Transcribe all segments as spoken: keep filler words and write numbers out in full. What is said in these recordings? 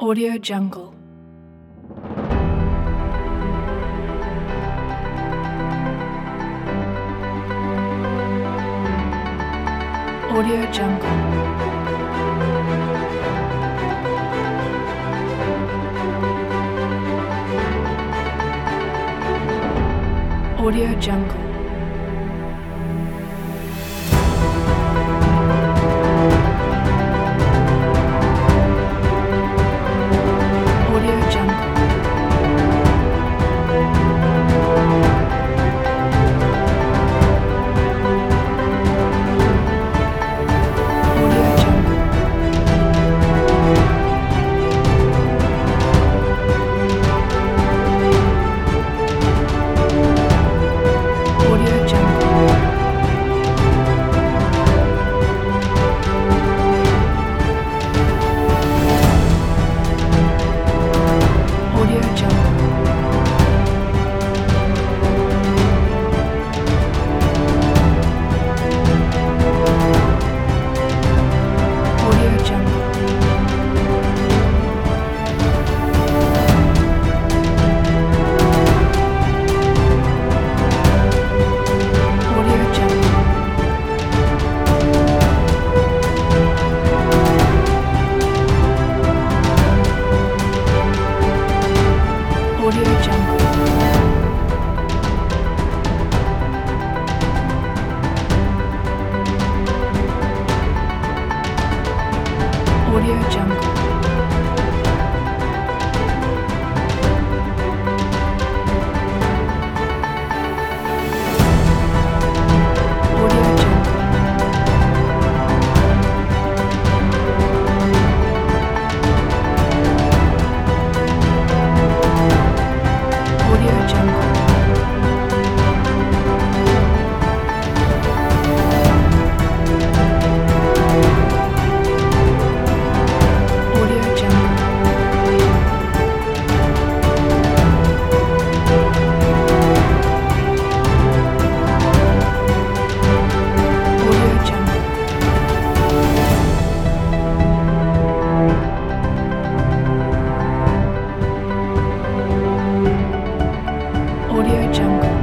Audio Jungle. Audio Jungle. Audio Jungle. Audio Jungle. Audio Jungle. Audio Jungle. Audio Jungle. Audio Jungle. Audio Jungle. Audio Jungle. Audio Jungle. Audio Jungle. Audio Jungle. Audio Jungle. Audio Jungle. Audio Jungle.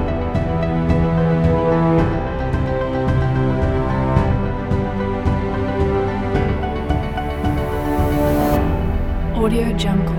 Audio Jungle.